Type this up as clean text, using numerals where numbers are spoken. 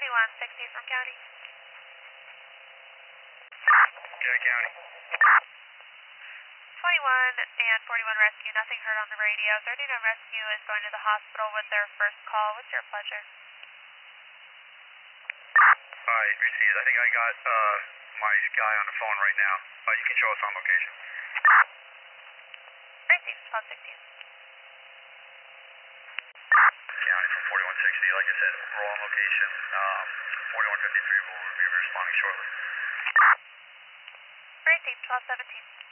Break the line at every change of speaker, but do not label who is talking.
4160 from County.
Okay, County.
21 and 41 rescue, nothing heard on the radio. 39 rescue is going to the hospital with their first call. What's your pleasure?
Alright, received. I think I got my guy on the phone right now. You can show us on location.
Received, 1216.
County from 4160. Like I said, we're on location. 4153 will be responding shortly.
Received, 1217.